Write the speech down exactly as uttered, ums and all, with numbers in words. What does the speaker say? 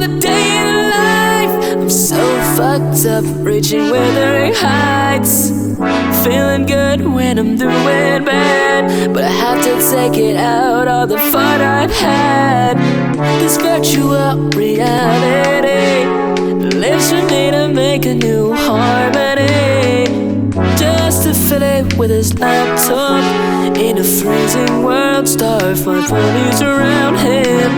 another day in life. I'm so fucked up, reaching withering heights. Feeling good when I'm doing bad, but I have to take it out, all the fun I've had. This virtual reality lives for me to make a new harmony, just to fill it with his laptop. In a freezing world, starve my ponies around him.